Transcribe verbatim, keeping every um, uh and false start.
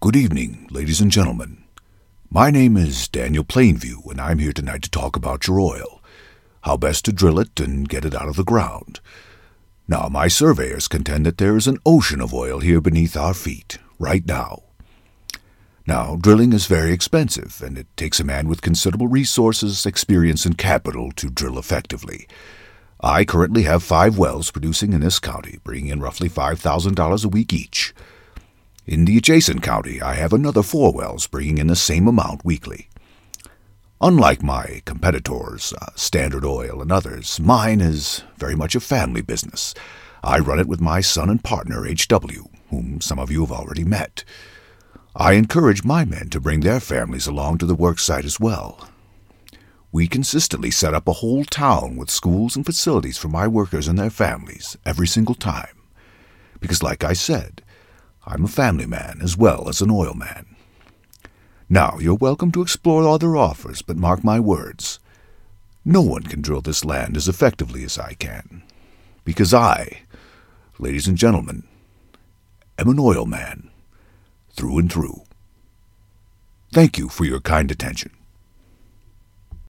Good evening, ladies and gentlemen. My name is Daniel Plainview, and I'm here tonight to talk about your oil, how best to drill it and get it out of the ground. Now, my surveyors contend that there is an ocean of oil here beneath our feet, right now. Now, drilling is very expensive, and it takes a man with considerable resources, experience, and capital to drill effectively. I currently have five wells producing in this county, bringing in roughly five thousand dollars a week each. In the adjacent county, I have another four wells bringing in the same amount weekly. Unlike my competitors, uh, Standard Oil and others, mine is very much a family business. I run it with my son and partner, H W, whom some of you have already met. I encourage my men to bring their families along to the work site as well. We consistently set up a whole town with schools and facilities for my workers and their families every single time. Because like I said, I'm a family man as well as an oil man. Now, you're welcome to explore other offers, but mark my words. No one can drill this land as effectively as I can. Because I, ladies and gentlemen, am an oil man, through and through. Thank you for your kind attention.